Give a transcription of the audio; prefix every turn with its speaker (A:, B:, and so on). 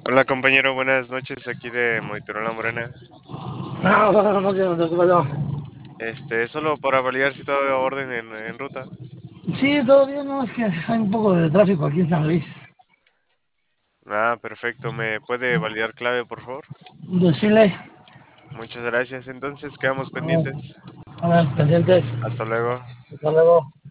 A: Hola compañero, buenas noches aquí de Motorola Morena.
B: No, no, no, ¿qué pasó?
A: Es solo para validar si todo va orden en ruta.
B: Sí, todo bien, no, es que hay un poco de tráfico aquí en San Luis.
A: Ah, perfecto. ¿Me puede validar clave, por favor?
B: Decirle,
A: Muchas gracias. Entonces quedamos
B: a ver,
A: pendientes.
B: a ver, pendientes.
A: Hasta luego.
B: Hasta luego.